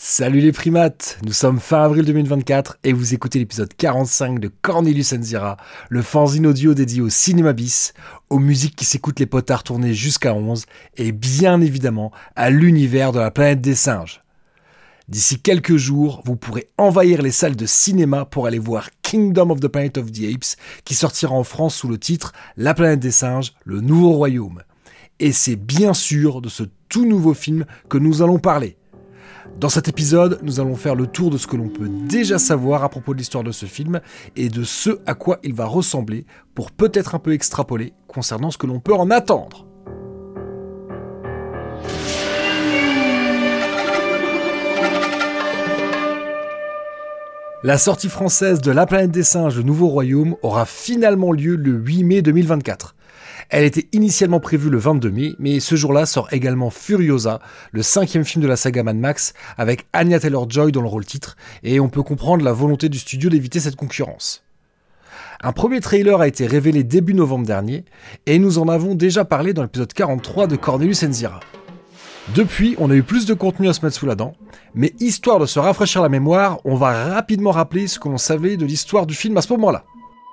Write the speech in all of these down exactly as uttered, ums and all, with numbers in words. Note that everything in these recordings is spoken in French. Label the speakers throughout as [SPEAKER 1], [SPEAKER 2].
[SPEAKER 1] Salut les primates, nous sommes fin avril deux mille vingt-quatre et vous écoutez l'épisode quarante-cinq de Cornelius and Zira, le fanzine audio dédié au cinéma bis, aux musiques qui s'écoutent les potards tournés jusqu'à onze et bien évidemment à l'univers de la planète des singes. D'ici quelques jours, vous pourrez envahir les salles de cinéma pour aller voir Kingdom of the Planet of the Apes qui sortira en France sous le titre La planète des singes, le nouveau royaume. Et c'est bien sûr de ce tout nouveau film que nous allons parler. Dans cet épisode, nous allons faire le tour de ce que l'on peut déjà savoir à propos de l'histoire de ce film et de ce à quoi il va ressembler pour peut-être un peu extrapoler concernant ce que l'on peut en attendre. La sortie française de La planète des singes, le nouveau royaume, aura finalement lieu le huit mai deux mille vingt-quatre. Elle était initialement prévue le vingt-deux mai, mais ce jour-là sort également Furiosa, le cinquième film de la saga Mad Max, avec Anya Taylor-Joy dans le rôle titre, et on peut comprendre la volonté du studio d'éviter cette concurrence. Un premier trailer a été révélé début novembre dernier, et nous en avons déjà parlé dans l'épisode quarante-trois de Cornelius and Zira. Depuis, on a eu plus de contenu à se mettre sous la dent, mais histoire de se rafraîchir la mémoire, on va rapidement rappeler ce que l'on savait de l'histoire du film à ce moment-là.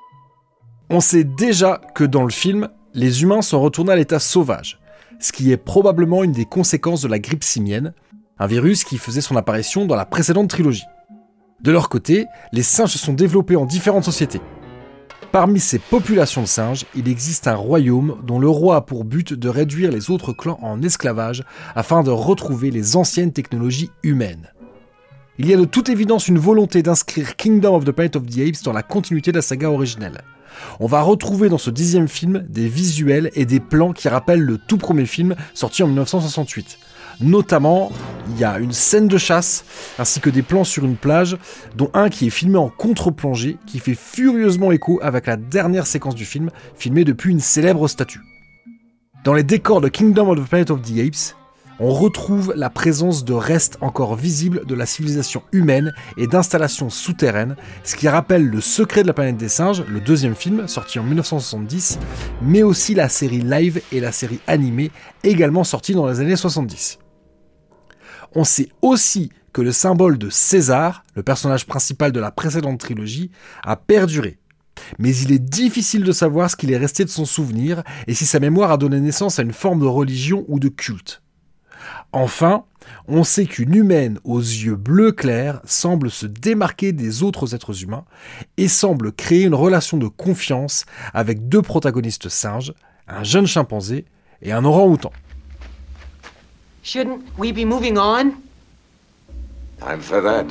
[SPEAKER 1] On sait déjà que dans le film, les humains sont retournés à l'état sauvage, ce qui est probablement une des conséquences de la grippe simienne, un virus qui faisait son apparition dans la précédente trilogie. De leur côté, les singes se sont développés en différentes sociétés. Parmi ces populations de singes, il existe un royaume dont le roi a pour but de réduire les autres clans en esclavage afin de retrouver les anciennes technologies humaines. Il y a de toute évidence une volonté d'inscrire Kingdom of the Planet of the Apes dans la continuité de la saga originelle. On va retrouver dans ce dixième film des visuels et des plans qui rappellent le tout premier film sorti en dix-neuf cent soixante-huit. Notamment, il y a une scène de chasse ainsi que des plans sur une plage, dont un qui est filmé en contre-plongée qui fait furieusement écho avec la dernière séquence du film, filmée depuis une célèbre statue. Dans les décors de Kingdom of the Planet of the Apes, on retrouve la présence de restes encore visibles de la civilisation humaine et d'installations souterraines, ce qui rappelle Le Secret de la planète des singes, le deuxième film, sorti en dix-neuf cent soixante-dix, mais aussi la série live et la série animée, également sortie dans les années soixante-dix. On sait aussi que le symbole de César, le personnage principal de la précédente trilogie, a perduré. Mais il est difficile de savoir ce qu'il est resté de son souvenir et si sa mémoire a donné naissance à une forme de religion ou de culte. Enfin, on sait qu'une humaine aux yeux bleu clair semble se démarquer des autres êtres humains et semble créer une relation de confiance avec deux protagonistes singes, un jeune chimpanzé et un orang-outan.
[SPEAKER 2] Shouldn't we be moving on?
[SPEAKER 3] Time for that.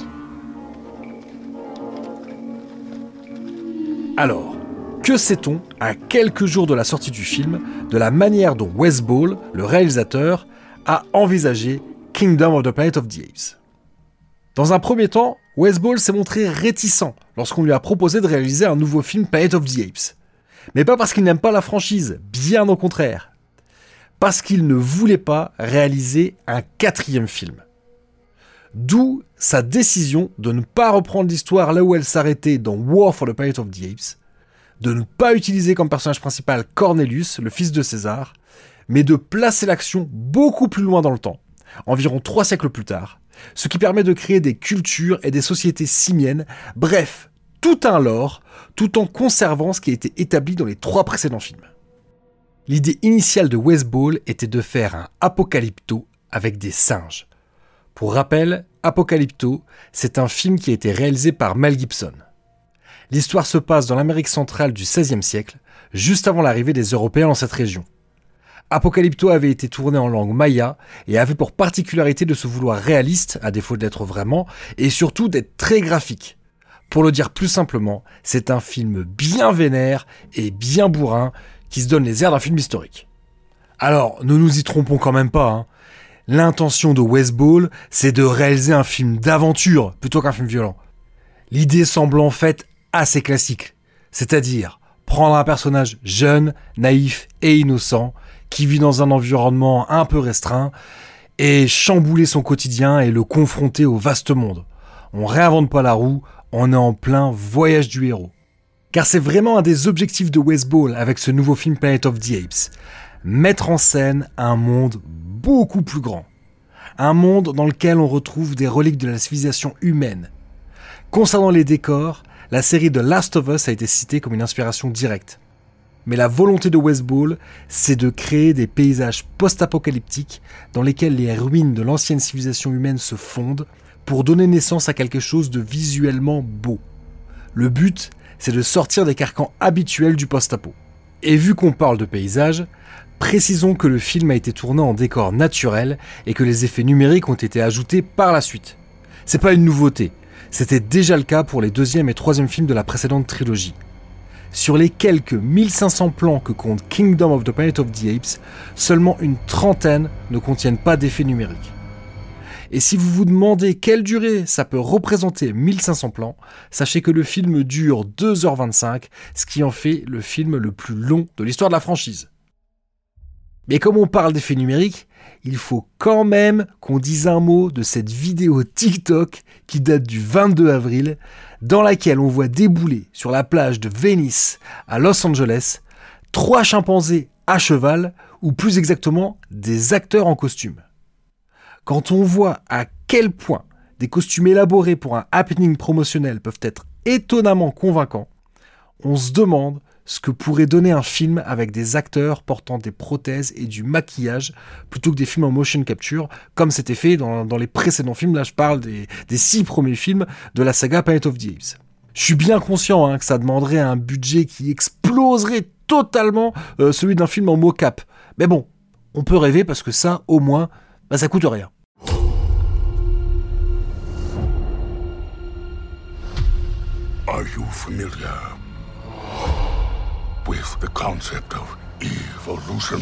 [SPEAKER 1] Alors, que sait-on, à quelques jours de la sortie du film, de la manière dont Wes Ball, le réalisateur, a envisagé Kingdom of the Planet of the Apes? Dans un premier temps, Wes Ball s'est montré réticent lorsqu'on lui a proposé de réaliser un nouveau film Planet of the Apes. Mais pas parce qu'il n'aime pas la franchise, bien au contraire. Parce qu'il ne voulait pas réaliser un quatrième film. D'où sa décision de ne pas reprendre l'histoire là où elle s'arrêtait dans War for the Planet of the Apes, de ne pas utiliser comme personnage principal Cornelius, le fils de César, mais de placer l'action beaucoup plus loin dans le temps, environ trois siècles plus tard, ce qui permet de créer des cultures et des sociétés simiennes, bref, tout un lore, tout en conservant ce qui a été établi dans les trois précédents films. L'idée initiale de Wes Ball était de faire un Apocalypto avec des singes. Pour rappel, Apocalypto, c'est un film qui a été réalisé par Mel Gibson. L'histoire se passe dans l'Amérique centrale du seizième siècle, juste avant l'arrivée des Européens dans cette région. Apocalypto avait été tourné en langue maya et avait pour particularité de se vouloir réaliste, à défaut d'être vraiment, et surtout d'être très graphique. Pour le dire plus simplement, c'est un film bien vénère et bien bourrin qui se donne les airs d'un film historique. Alors, ne nous y trompons quand même pas, hein. L'intention de Wes Ball, c'est de réaliser un film d'aventure plutôt qu'un film violent. L'idée semble en fait assez classique, c'est-à-dire prendre un personnage jeune, naïf et innocent, qui vit dans un environnement un peu restreint, et chambouler son quotidien et le confronter au vaste monde. On réinvente pas la roue, on est en plein voyage du héros. Car c'est vraiment un des objectifs de Wes Ball avec ce nouveau film Planet of the Apes. Mettre en scène un monde beaucoup plus grand. Un monde dans lequel on retrouve des reliques de la civilisation humaine. Concernant les décors, la série The Last of Us a été citée comme une inspiration directe. Mais la volonté de Wes Ball, c'est de créer des paysages post-apocalyptiques dans lesquels les ruines de l'ancienne civilisation humaine se fondent pour donner naissance à quelque chose de visuellement beau. Le but, c'est de sortir des carcans habituels du post-apo. Et vu qu'on parle de paysages, précisons que le film a été tourné en décor naturel et que les effets numériques ont été ajoutés par la suite. C'est pas une nouveauté, c'était déjà le cas pour les deuxième et troisième films de la précédente trilogie. Sur les quelques mille cinq cents plans que compte Kingdom of the Planet of the Apes, seulement une trentaine ne contiennent pas d'effets numériques. Et si vous vous demandez quelle durée ça peut représenter mille cinq cents plans, sachez que le film dure deux heures vingt-cinq, ce qui en fait le film le plus long de l'histoire de la franchise. Mais comme on parle d'effets numériques, il faut quand même qu'on dise un mot de cette vidéo TikTok qui date du vingt-deux avril, dans laquelle on voit débouler sur la plage de Venice à Los Angeles trois chimpanzés à cheval, ou plus exactement des acteurs en costume. Quand on voit à quel point des costumes élaborés pour un happening promotionnel peuvent être étonnamment convaincants, on se demande ce que pourrait donner un film avec des acteurs portant des prothèses et du maquillage plutôt que des films en motion capture, comme c'était fait dans, dans les précédents films. Là, je parle des, des six premiers films de la saga Planet of the Apes. Je suis bien conscient hein, que ça demanderait un budget qui exploserait totalement euh, celui d'un film en mocap. Mais bon, on peut rêver parce que ça, au moins, bah, ça coûte rien.
[SPEAKER 2] Are you familiar with the concept of evolution?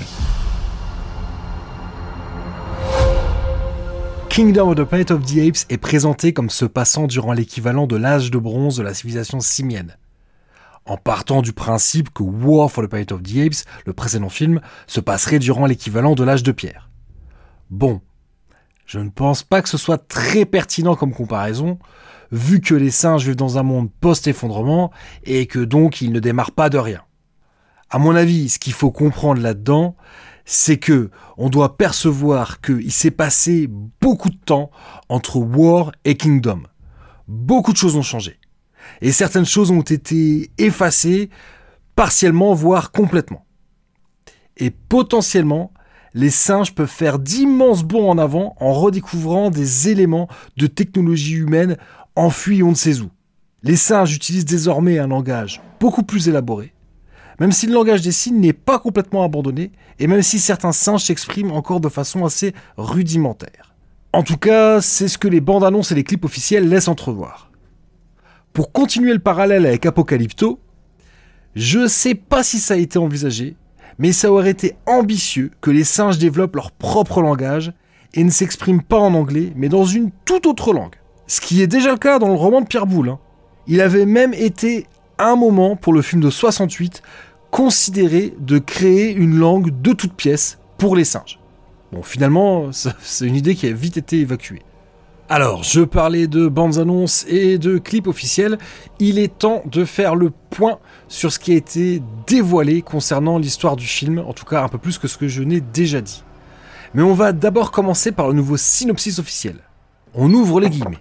[SPEAKER 1] Kingdom of the Planet of the Apes est présenté comme se passant durant l'équivalent de l'âge de bronze de la civilisation simienne. En partant du principe que War for the Planet of the Apes, le précédent film, se passerait durant l'équivalent de l'âge de pierre. Bon, je ne pense pas que ce soit très pertinent comme comparaison, vu que les singes vivent dans un monde post-effondrement et que donc ils ne démarrent pas de rien. À mon avis, ce qu'il faut comprendre là-dedans, c'est que on doit percevoir qu'il s'est passé beaucoup de temps entre War et Kingdom. Beaucoup de choses ont changé. Et certaines choses ont été effacées, partiellement, voire complètement. Et potentiellement, les singes peuvent faire d'immenses bonds en avant en redécouvrant des éléments de technologie humaine enfuis on ne sait où. Les singes utilisent désormais un langage beaucoup plus élaboré, même si le langage des signes n'est pas complètement abandonné, et même si certains singes s'expriment encore de façon assez rudimentaire. En tout cas, c'est ce que les bandes annonces et les clips officiels laissent entrevoir. Pour continuer le parallèle avec Apocalypto, je sais pas si ça a été envisagé, mais ça aurait été ambitieux que les singes développent leur propre langage et ne s'expriment pas en anglais, mais dans une toute autre langue. Ce qui est déjà le cas dans le roman de Pierre Boulle. Hein. Il avait même été, un moment, pour le film de soixante-huit, considéré de créer une langue de toutes pièces pour les singes. Bon, finalement, c'est une idée qui a vite été évacuée. Alors, je parlais de bandes annonces et de clips officiels. Il est temps de faire le point sur ce qui a été dévoilé concernant l'histoire du film, en tout cas un peu plus que ce que je n'ai déjà dit. Mais on va d'abord commencer par le nouveau synopsis officiel. On ouvre les guillemets.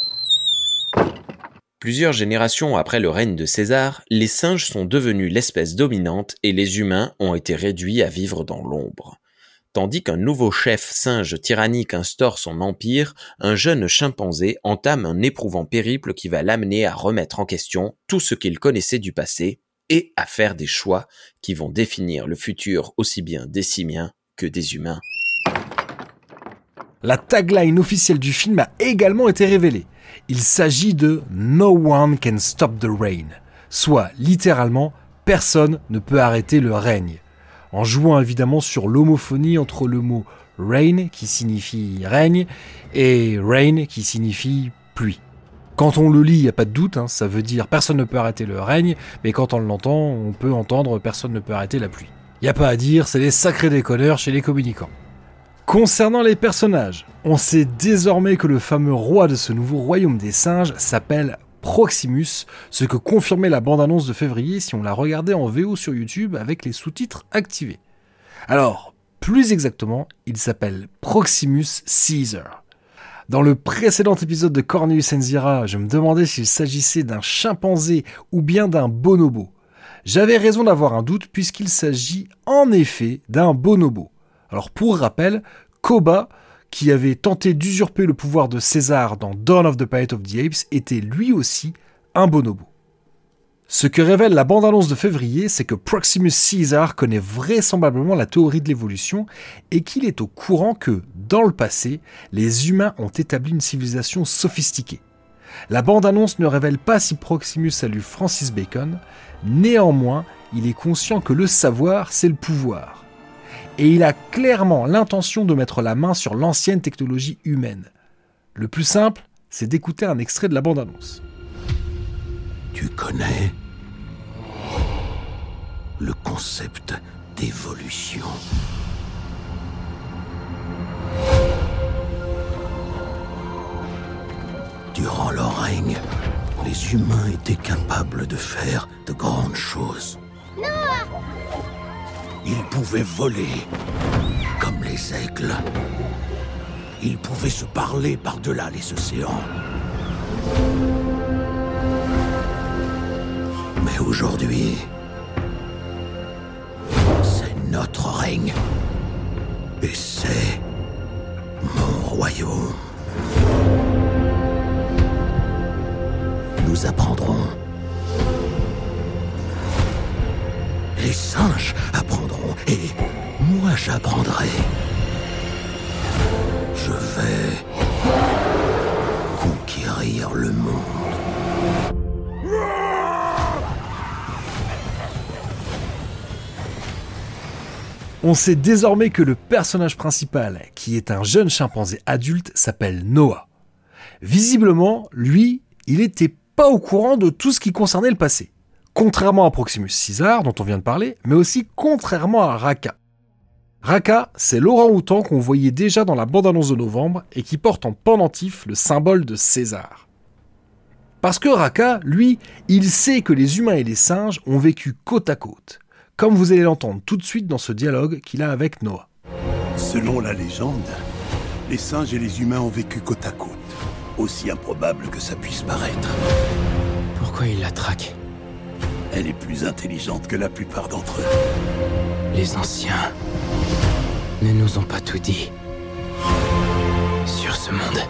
[SPEAKER 4] Plusieurs générations après le règne de César, les singes sont devenus l'espèce dominante et les humains ont été réduits à vivre dans l'ombre. Tandis qu'un nouveau chef singe tyrannique instaure son empire, un jeune chimpanzé entame un éprouvant périple qui va l'amener à remettre en question tout ce qu'il connaissait du passé et à faire des choix qui vont définir le futur aussi bien des simiens que des humains.
[SPEAKER 1] La tagline officielle du film a également été révélée. Il s'agit de « No one can stop the rain », soit littéralement « personne ne peut arrêter le règne », en jouant évidemment sur l'homophonie entre le mot « rain » qui signifie « règne » et « rain » qui signifie « pluie ». Quand on le lit, il n'y a pas de doute, hein, ça veut dire « personne ne peut arrêter le règne », mais quand on l'entend, on peut entendre « personne ne peut arrêter la pluie ». Il n'y a pas à dire, c'est les sacrés déconneurs chez les communicants. Concernant les personnages, on sait désormais que le fameux roi de ce nouveau royaume des singes s'appelle Proximus, ce que confirmait la bande-annonce de février si on la regardait en V O sur YouTube avec les sous-titres activés. Alors, Plus exactement, il s'appelle Proximus Caesar. Dans le précédent épisode de Cornelius and Zira, je me demandais s'il s'agissait d'un chimpanzé ou bien d'un bonobo. J'avais raison d'avoir un doute puisqu'il s'agit en effet d'un bonobo. Alors pour rappel, Koba, qui avait tenté d'usurper le pouvoir de César dans Dawn of the Planet of the Apes, était lui aussi un bonobo. Ce que révèle la bande-annonce de février, c'est que Proximus Caesar connaît vraisemblablement la théorie de l'évolution et qu'il est au courant que, dans le passé, les humains ont établi une civilisation sophistiquée. La bande-annonce ne révèle pas si Proximus a lu Francis Bacon, néanmoins, il est conscient que le savoir, c'est le pouvoir. Et il a clairement l'intention de mettre la main sur l'ancienne technologie humaine. Le plus simple, c'est d'écouter un extrait de la bande-annonce.
[SPEAKER 5] Tu connais le concept d'évolution. Durant leur règne, les humains étaient capables de faire de grandes choses. Non! Ils pouvaient voler comme les aigles. Ils pouvaient se parler par-delà les océans. Mais aujourd'hui, c'est notre règne. Et c'est mon royaume. Nous apprendrons. Les singes apprendront. Et moi j'apprendrai. Je vais conquérir le monde.
[SPEAKER 1] On sait désormais que le personnage principal, qui est un jeune chimpanzé adulte, s'appelle Noah. Visiblement, lui, il n'était pas au courant de tout ce qui concernait le passé. Contrairement à Proximus Caesar, dont on vient de parler, mais aussi contrairement à Raka. Raka, c'est l'orang-outan qu'on voyait déjà dans la bande-annonce de novembre et qui porte en pendentif le symbole de César. Parce que Raka, lui, il sait que les humains et les singes ont vécu côte à côte. Comme vous allez l'entendre tout de suite dans ce dialogue qu'il a avec Noah.
[SPEAKER 6] Selon la légende, les singes et les humains ont vécu côte à côte. Aussi improbable que ça puisse paraître.
[SPEAKER 7] Pourquoi il la traque ?
[SPEAKER 6] Elle est plus intelligente que la plupart d'entre eux.
[SPEAKER 7] Les anciens ne nous ont pas tout dit sur ce monde.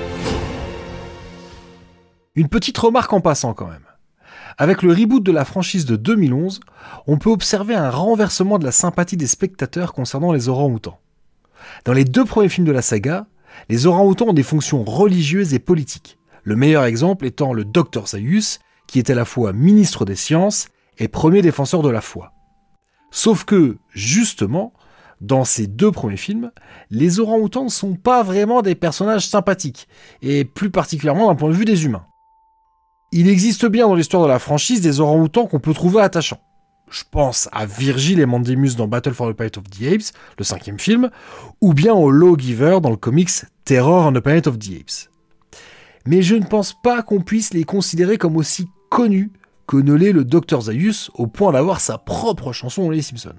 [SPEAKER 1] Une petite remarque en passant quand même. Avec le reboot de la franchise de deux mille onze, on peut observer un renversement de la sympathie des spectateurs concernant les orang-outans. Dans les deux premiers films de la saga, les orang-outans ont des fonctions religieuses et politiques. Le meilleur exemple étant le docteur Zaius, qui est à la fois ministre des sciences et premier défenseur de la foi. Sauf que, justement, dans ces deux premiers films, les orang-outans ne sont pas vraiment des personnages sympathiques, et plus particulièrement d'un point de vue des humains. Il existe bien dans l'histoire de la franchise des orang-outans qu'on peut trouver attachants. Je pense à Virgil et Mandemus dans Battle for the Planet of the Apes, le cinquième film, ou bien au Lawgiver dans le comics Terror on the Planet of the Apes. Mais je ne pense pas qu'on puisse les considérer comme aussi connus que ne l'est le docteur Zaius au point d'avoir sa propre chanson dans Les Simpsons.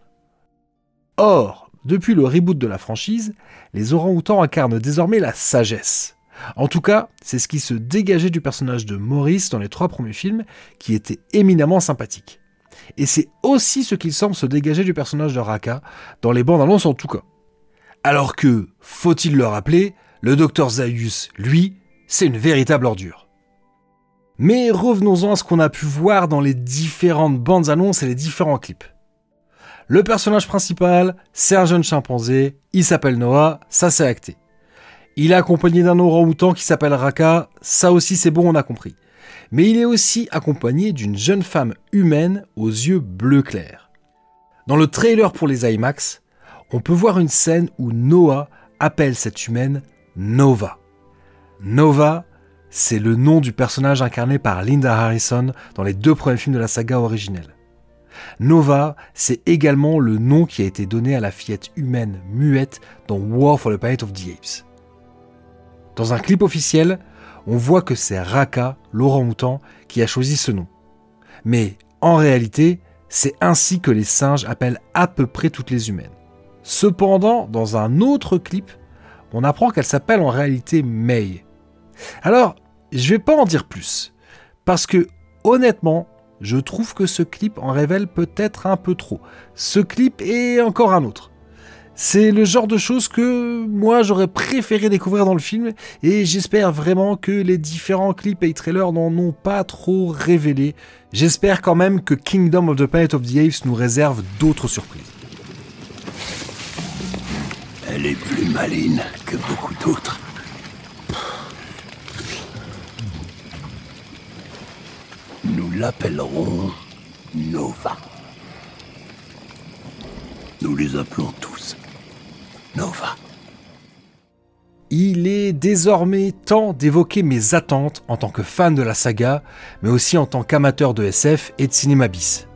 [SPEAKER 1] Or, depuis le reboot de la franchise, les orang-outans incarnent désormais la sagesse. En tout cas, c'est ce qui se dégageait du personnage de Maurice dans les trois premiers films, qui était éminemment sympathique. Et c'est aussi ce qu'il semble se dégager du personnage de Raka, dans les bandes annonces en tout cas. Alors que, faut-il le rappeler, le docteur Zaius, lui, c'est une véritable ordure. Mais revenons-en à ce qu'on a pu voir dans les différentes bandes annonces et les différents clips. Le personnage principal, c'est un jeune chimpanzé, il s'appelle Noah, ça c'est acté. Il est accompagné d'un orang-outan qui s'appelle Raka, ça aussi c'est bon, on a compris. Mais il est aussi accompagné d'une jeune femme humaine aux yeux bleu clair. Dans le trailer pour les IMAX, on peut voir une scène où Noah appelle cette humaine Nova. Nova, c'est le nom du personnage incarné par Linda Harrison dans les deux premiers films de la saga originelle. Nova, c'est également le nom qui a été donné à la fillette humaine muette dans War for the Planet of the Apes. Dans un clip officiel, on voit que c'est Raka, l'orang-outan, qui a choisi ce nom. Mais en réalité, c'est ainsi que les singes appellent à peu près toutes les humaines. Cependant, dans un autre clip, on apprend qu'elle s'appelle en réalité May. Alors, je vais pas en dire plus, parce que, honnêtement, je trouve que ce clip en révèle peut-être un peu trop. Ce clip et encore un autre. C'est le genre de choses que moi j'aurais préféré découvrir dans le film, et j'espère vraiment que les différents clips et trailers n'en ont pas trop révélé. J'espère quand même que Kingdom of the Planet of the Apes nous réserve d'autres surprises.
[SPEAKER 6] Elle est plus maligne que beaucoup d'autres. Nous l'appellerons Nova. Nous les appelons tous Nova.
[SPEAKER 1] Il est désormais temps d'évoquer mes attentes en tant que fan de la saga, mais aussi en tant qu'amateur de S F et de cinéma bis.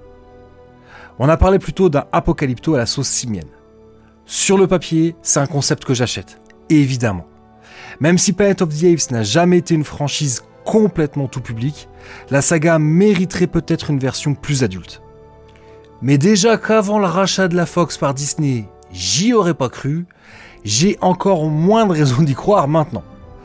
[SPEAKER 1] On a parlé plutôt d'un apocalypto à la sauce simienne. Sur le papier, c'est un concept que j'achète, évidemment. Même si Planet of the Apes n'a jamais été une franchise complètement tout public, la saga mériterait peut-être une version plus adulte. Mais déjà qu'avant le rachat de la Fox par Disney, j'y aurais pas cru, j'ai encore moins de raison d'y croire maintenant.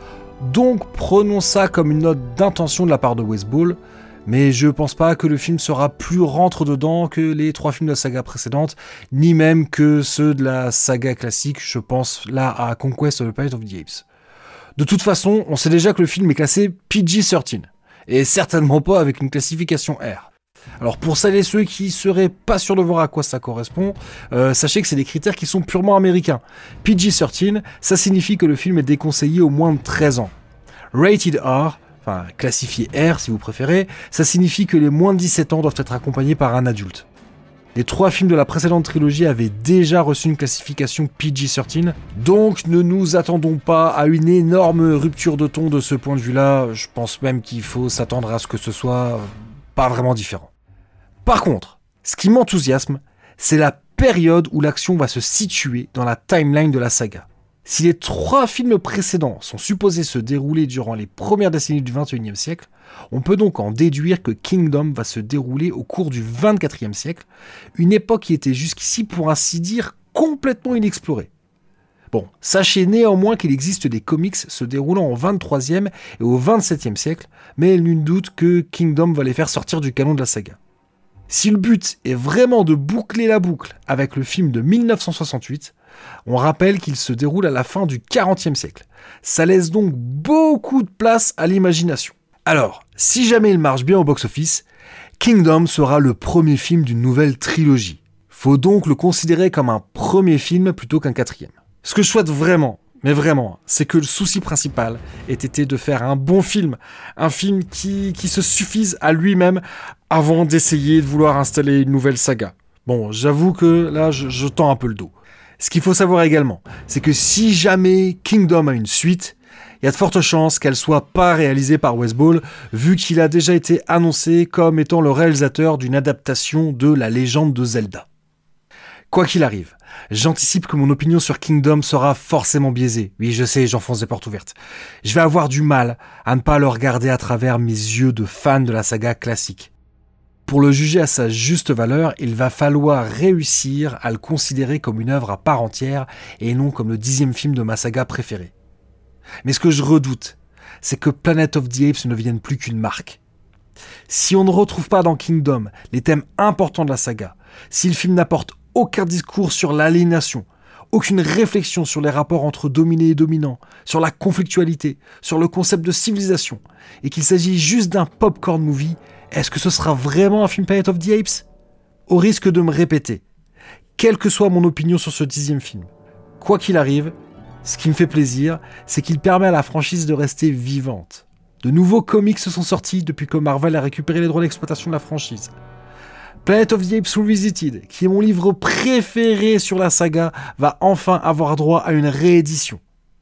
[SPEAKER 1] Donc prenons ça comme une note d'intention de la part de Westball, mais je pense pas que le film sera plus rentre-dedans que les trois films de la saga précédente, ni même que ceux de la saga classique, je pense là à Conquest of the Planet of the Apes. De toute façon, on sait déjà que le film est classé P G treize, et certainement pas avec une classification R. Alors pour celles et ceux qui seraient pas sûrs de voir à quoi ça correspond, euh, sachez que c'est des critères qui sont purement américains. P G treize, ça signifie que le film est déconseillé aux moins de treize ans. Rated R, enfin classifié R si vous préférez, ça signifie que les moins de dix-sept ans doivent être accompagnés par un adulte. Les trois films de la précédente trilogie avaient déjà reçu une classification P G treize, donc ne nous attendons pas à une énorme rupture de ton de ce point de vue-là. Je pense même qu'il faut s'attendre à ce que ce soit pas vraiment différent. Par contre, ce qui m'enthousiasme, c'est la période où l'action va se situer dans la timeline de la saga. Si les trois films précédents sont supposés se dérouler durant les premières décennies du vingt et unième siècle, on peut donc en déduire que Kingdom va se dérouler au cours du vingt-quatrième siècle, une époque qui était jusqu'ici, pour ainsi dire, complètement inexplorée. Bon, sachez néanmoins qu'il existe des comics se déroulant au vingt-troisième et au vingt-septième siècle, mais nul doute que Kingdom va les faire sortir du canon de la saga. Si le but est vraiment de boucler la boucle avec le film de mille neuf cent soixante-huit, on rappelle qu'il se déroule à la fin du quarantième siècle. Ça laisse donc beaucoup de place à l'imagination. Alors, si jamais il marche bien au box-office, Kingdom sera le premier film d'une nouvelle trilogie. Faut donc le considérer comme un premier film plutôt qu'un quatrième. Ce que je souhaite vraiment, mais vraiment, c'est que le souci principal ait été de faire un bon film, un film qui, qui se suffise à lui-même avant d'essayer de vouloir installer une nouvelle saga. Bon, j'avoue que là, je, je tends un peu le dos. Ce qu'il faut savoir également, c'est que si jamais Kingdom a une suite, il y a de fortes chances qu'elle soit pas réalisée par Westball, vu qu'il a déjà été annoncé comme étant le réalisateur d'une adaptation de La Légende de Zelda. Quoi qu'il arrive, j'anticipe que mon opinion sur Kingdom sera forcément biaisée. Oui, je sais, j'enfonce des portes ouvertes. Je vais avoir du mal à ne pas le regarder à travers mes yeux de fan de la saga classique. Pour le juger à sa juste valeur, il va falloir réussir à le considérer comme une œuvre à part entière et non comme le dixième film de ma saga préférée. Mais ce que je redoute, c'est que Planet of the Apes ne devienne plus qu'une marque. Si on ne retrouve pas dans Kingdom les thèmes importants de la saga, si le film n'apporte aucun discours sur l'aliénation, aucune réflexion sur les rapports entre dominés et dominants, sur la conflictualité, sur le concept de civilisation, et qu'il s'agit juste d'un popcorn movie, est-ce que ce sera vraiment un film Planet of the Apes ? Au risque de me répéter, quelle que soit mon opinion sur ce dixième film, quoi qu'il arrive, ce qui me fait plaisir, c'est qu'il permet à la franchise de rester vivante. De nouveaux comics se sont sortis depuis que Marvel a récupéré les droits d'exploitation de la franchise. Planet of the Apes Revisited, qui est mon livre préféré sur la saga, va enfin avoir droit à une réédition.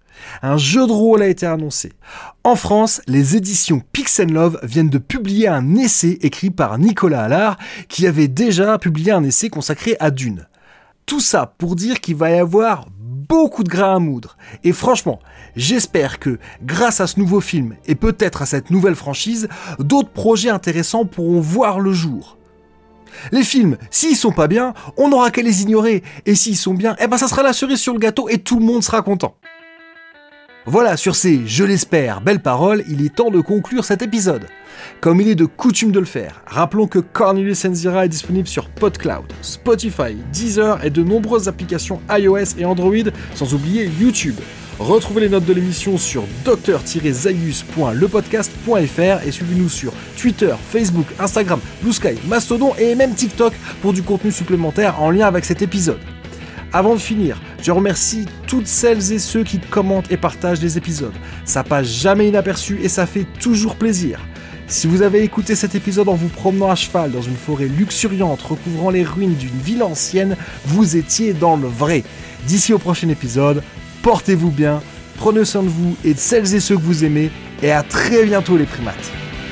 [SPEAKER 1] Un jeu de rôle a été annoncé. En France, les éditions Pix and Love viennent de publier un essai écrit par Nicolas Allard, qui avait déjà publié un essai consacré à Dune. Tout ça pour dire qu'il va y avoir beaucoup de grains à moudre. Et franchement, j'espère que, grâce à ce nouveau film, et peut-être à cette nouvelle franchise, d'autres projets intéressants pourront voir le jour. Les films, s'ils sont pas bien, on n'aura qu'à les ignorer, et s'ils sont bien, eh ben ça sera la cerise sur le gâteau et tout le monde sera content. Voilà, sur ces, je l'espère, belles paroles, il est temps de conclure cet épisode. Comme il est de coutume de le faire, rappelons que Cornelius Enzira est disponible sur PodCloud, Spotify, Deezer et de nombreuses applications iOS et Android, sans oublier YouTube. Retrouvez les notes de l'émission sur docteur tiret zaius point le podcast point f r et suivez-nous sur Twitter, Facebook, Instagram, Blue Sky, Mastodon et même TikTok pour du contenu supplémentaire en lien avec cet épisode. Avant de finir, je remercie toutes celles et ceux qui commentent et partagent les épisodes. Ça passe jamais inaperçu et ça fait toujours plaisir. Si vous avez écouté cet épisode en vous promenant à cheval dans une forêt luxuriante recouvrant les ruines d'une ville ancienne, vous étiez dans le vrai. D'ici au prochain épisode, portez-vous bien, prenez soin de vous et de celles et ceux que vous aimez, et à très bientôt les primates.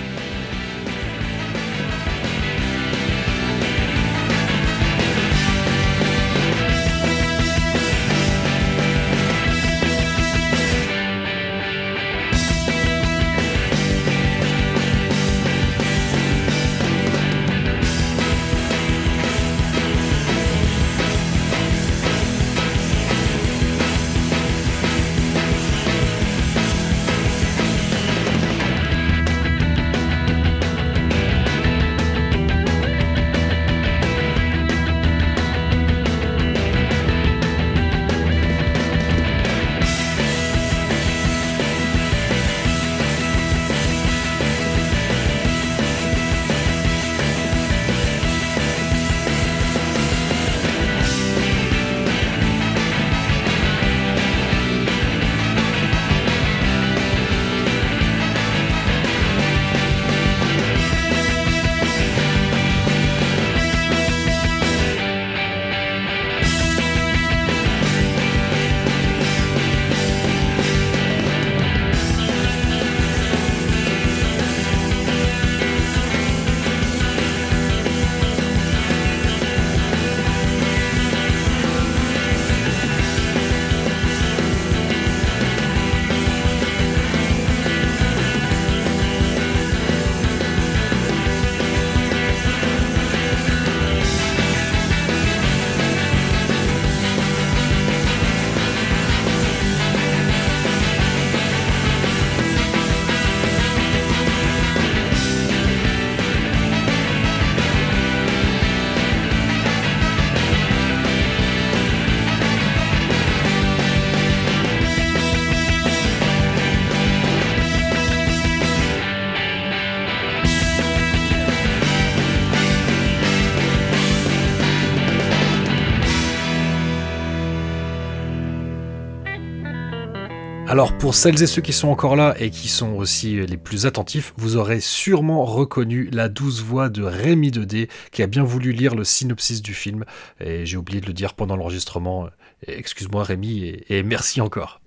[SPEAKER 1] Alors pour celles et ceux qui sont encore là et qui sont aussi les plus attentifs, vous aurez sûrement reconnu la douce voix de Rémi deux D qui a bien voulu lire le synopsis du film et j'ai oublié de le dire pendant l'enregistrement. Excuse-moi Rémi et, et merci encore.